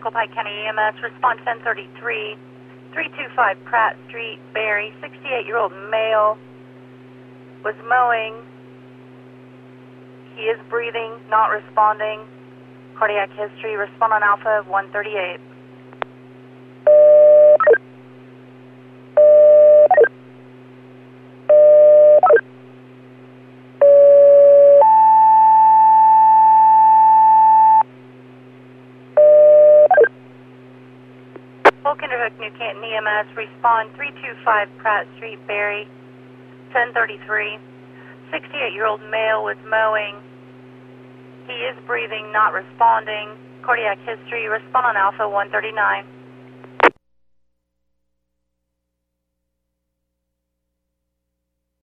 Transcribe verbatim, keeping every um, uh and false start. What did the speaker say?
Michael Pike County E M S, respond ten thirty-three, three two five Pratt Street, Barry, sixty-eight-year-old male, was mowing. He is breathing, not responding. Cardiac history, respond on Alpha one thirty-eight. Wolkenhoek, New Canton E M S, respond three two five Pratt Street, Barry, ten thirty-three. sixty-eight-year-old male was mowing. He is breathing, not responding. Cardiac history, respond on Alpha one thirty-nine.